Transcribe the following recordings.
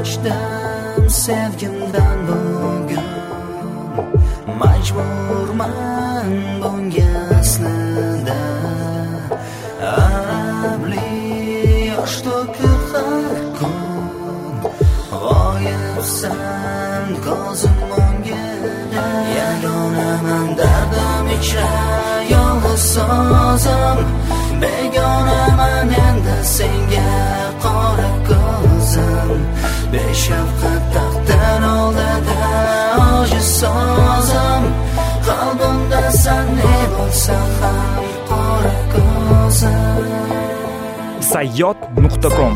kechdim sevgimdan bugun, majburman bunga aslida. Abli yosh to'kib har kun, g'oyibsan ko'zim o'ngida. Yagonaman dardim ichra yolg'iz sozim, begonaman endi senga qora ko'zim. Beshafqat taqdir oldida ojiz sozim, qalbimda sen ne bo'lsa ham qora ko'zim. sayyod.com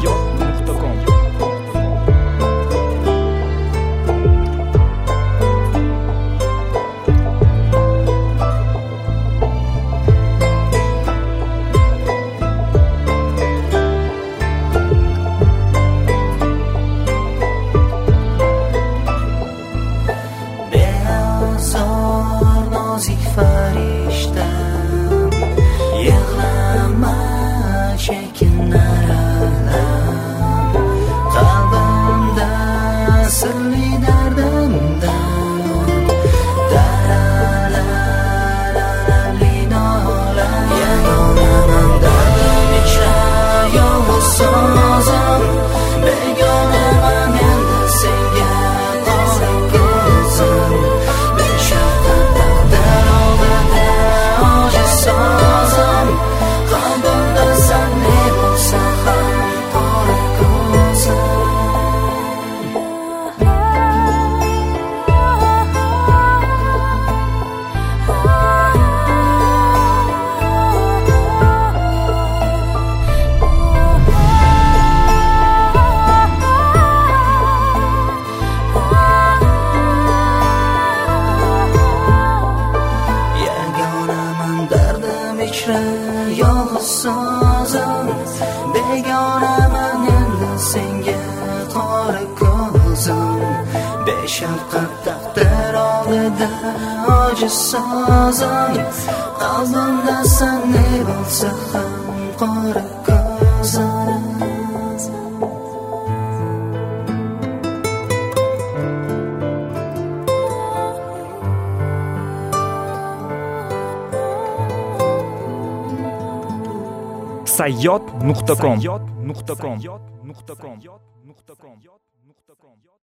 Farishtam, yig'lama chekin aralam, qalbimda sirli dardimdan daralarli nola. Yagonaman dardim ichra yolg'iz sozim, begonaman endi senga qora ko'zim. Qalbimda sen ne bo'lsa ham qora ko'zim. Yagonaman dardim ichra yolg'iz sozim, begonaman endi senga qora ko'zim. Beshafqat taqdir oldida ojiz sozim, qalbimda sen ne bo'lsa ham qora ko'zim. sayyod.com